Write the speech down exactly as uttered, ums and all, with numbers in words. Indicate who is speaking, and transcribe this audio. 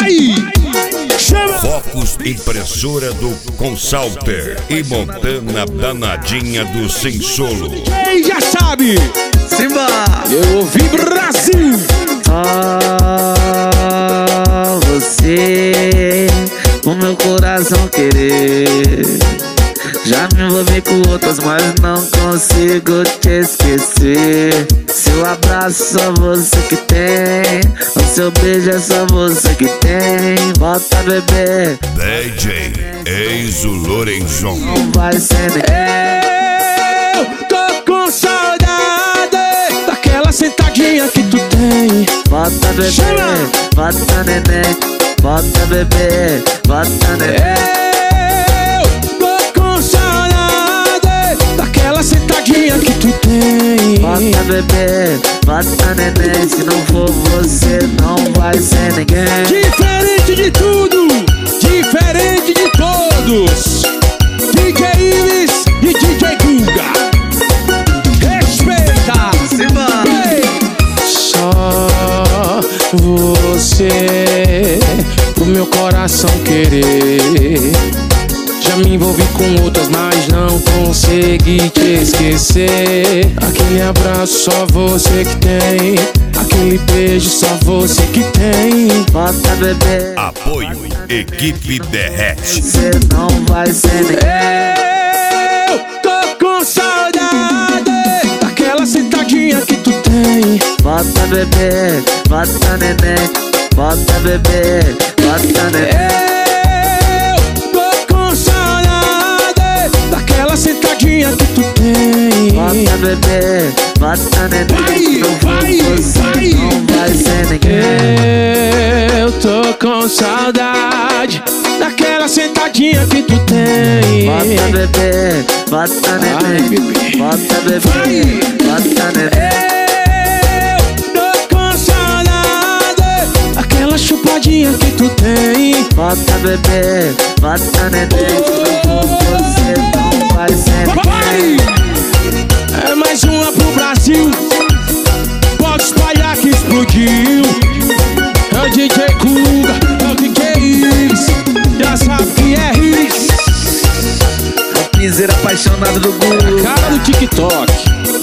Speaker 1: vai, chama.
Speaker 2: Focus Impressora do Consalter e Montana Danadinha do Sensolo.
Speaker 1: Quem já sabe?
Speaker 3: Simba!
Speaker 1: Eu ouvi Brasil.
Speaker 3: Só você, o meu coração querer. Já me envolvi com outras, mas não consigo te esquecer. Seu abraço só você que tem, o seu beijo é só você que tem. Volta, bebê.
Speaker 2: D J Enzo Lorenzon.
Speaker 3: Não vai ser ninguém.
Speaker 1: Eu tô com saudade daquela sentadinha que tu tem.
Speaker 3: Volta, bebê.
Speaker 1: Chama.
Speaker 3: Volta, neném. Volta, bebê. Volta, neném.
Speaker 1: Sentadinha que tu tem.
Speaker 3: Bota, bebê, bota, neném. Se não for você, não vai ser ninguém.
Speaker 1: Diferente de tudo, diferente de todos. D J Ives e D J Guga. Respeita.
Speaker 3: Simba.
Speaker 1: Só você, o meu coração querer. Já me envolvi com outras, mas não consegui te esquecer. Aquele abraço só você que tem, aquele beijo só você que tem.
Speaker 3: Bota, bebê.
Speaker 2: Apoio Equipe Derrete.
Speaker 3: Você não vai ser ninguém.
Speaker 1: Eu tô com saudade daquela sentadinha que tu tem.
Speaker 3: Bota, bebê, bota, neném. Bota, bebê, bota, neném.
Speaker 1: Sentadinha que tu tem.
Speaker 3: Bota, bebê, bota, neném.
Speaker 1: Vai,
Speaker 3: não
Speaker 1: vai,
Speaker 3: você,
Speaker 1: vai.
Speaker 3: Não vai ser ninguém.
Speaker 1: Eu tô com saudade daquela sentadinha que tu tem.
Speaker 3: Bota, bebê, bota, neném. Bota, bebê,
Speaker 1: vai.
Speaker 3: Bota, neném.
Speaker 1: Eu tô com saudade daquela chupadinha que tu tem.
Speaker 3: Bota, bebê, bota, neném. Você não vai ser ninguém.
Speaker 1: É mais uma pro Brasil. Pode espalhar que explodiu. É o D J Guga, é o D J Ives. Já sabe que é hits.
Speaker 3: O piseiro apaixonado do Guga.
Speaker 1: Cara do TikTok.